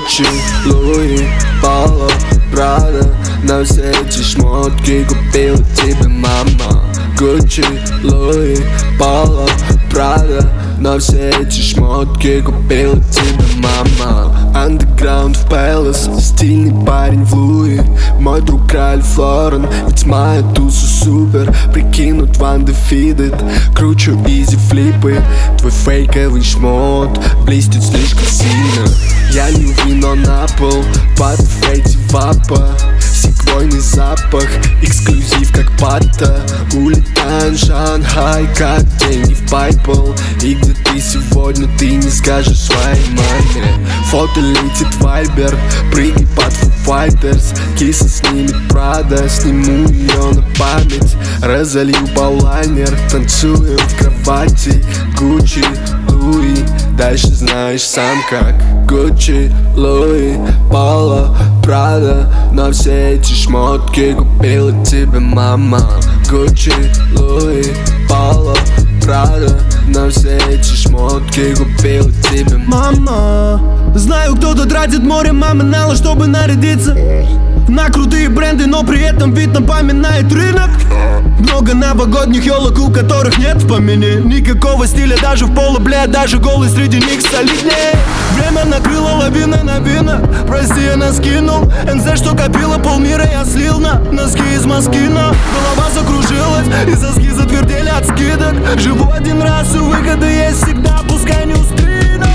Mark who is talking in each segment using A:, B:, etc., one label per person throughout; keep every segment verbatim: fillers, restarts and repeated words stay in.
A: Гуччи, Луи, Пало, Прада. На все эти шмотки купила тебе мама. Гуччи, Луи, Пало, Прада. На все эти шмотки купила тебе мама. Андеграунд в Пэлас, стильный парень в Луи. Мой друг Ральф Лорен, ведь моя туса супер. Прикинут Ван де Фидет, кручу изи флипы. Твой фейковый шмот блестит слишком сильно. Я лью вино на пол, под фейти вапа. Секвойный запах, эксклюзив как пата. Улетаем в Шанхай, как деньги в пайпл. И где ты сегодня, ты не скажешь своей маме. Фото летит вайбер, прыгай под Foo Fighters. Киса снимет Прада, сниму ее на память. Разолью баллайнер, танцуем в кровати. Гуччи, Луи, дальше знаешь сам как. Гуччи, Луи, Пало, Прада. На все эти шмотки купила тебе мама. Гуччи, Луи, Пало, Прада. На все эти шмотки купила тебе
B: мама. Знаю, кто-то тратит море мамонала, чтобы нарядиться на крутые бренды, но при этом вид напоминает рынок. Много новогодних елок, у которых нет в помине никакого стиля, даже в поло, бля, даже голый среди них солиднее. Время накрыло лавиной на вина, прости, я наскинул эн зэ, что копила полмира, я слил на носки из Москина. Голова закружилась, и соски затвердели от скидок. Живу один раз, и выходы есть всегда, пускай не устыну.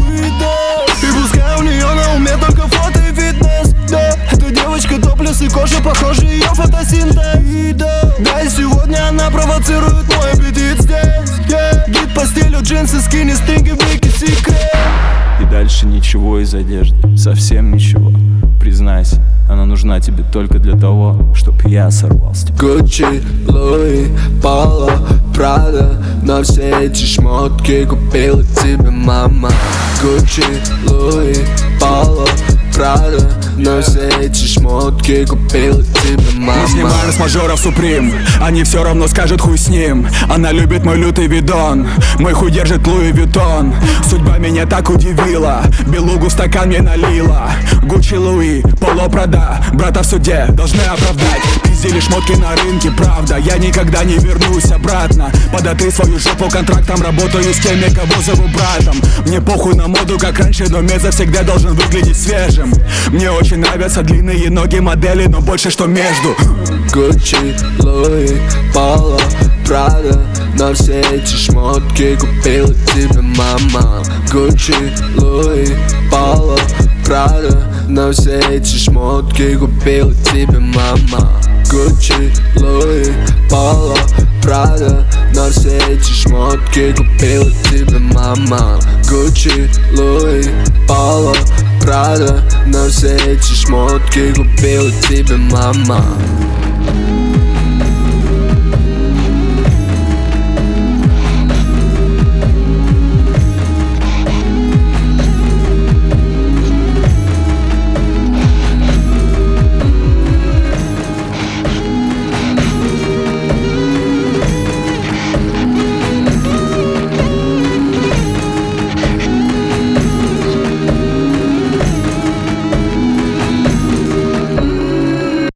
B: И пускай у нее на уме только фото и фитнес, да. Эта девочка топлес и кожа, похоже, ее фотосинтез, да. Да, и сегодня она провоцирует мой аппетит здесь, yeah. Гид по стилю джинсы, скини, стринги, вики, секрет.
C: И дальше ничего из одежды, совсем ничего. Признайся, она нужна тебе только для того, чтоб я сорвался.
A: Гуччи, Луи, Пало, Прада. На все эти шмотки купила тебе мама. Гуччи, Луи, Пало, Прада. На все эти шмотки купила тебе мама.
D: Мы снимаем с мажоров Суприм, они все равно скажут хуй с ним. Она любит мой лютый видон, мой хуй держит Луи Виттон. Судьба меня так удивила, белугу в стакан мне налила. Гуччи, Луи, Пало, Прада. Брата в суде должны оправдать. Пиздили шмотки на рынке, правда. Я никогда не вернусь обратно. Подотри свою жопу контрактом, работаю с теми, кого зову братом. Мне похуй на моду, как раньше, но меза всегда должен выглядеть свежим. Мне очень нравятся длинные ноги модели, но больше что между.
A: Гуччи, Луи, Пало, Прада. На все эти шмотки купила тебе мама. Гуччи, Луи, Пало, Прада. На все эти шмотки купила тебе мама. Гуччи, Луи, Пало, Прада. На все эти шмотки купила тебе мама. Гуччи, Луи, Пало, Прада. На все эти шмотки купила тебе мама.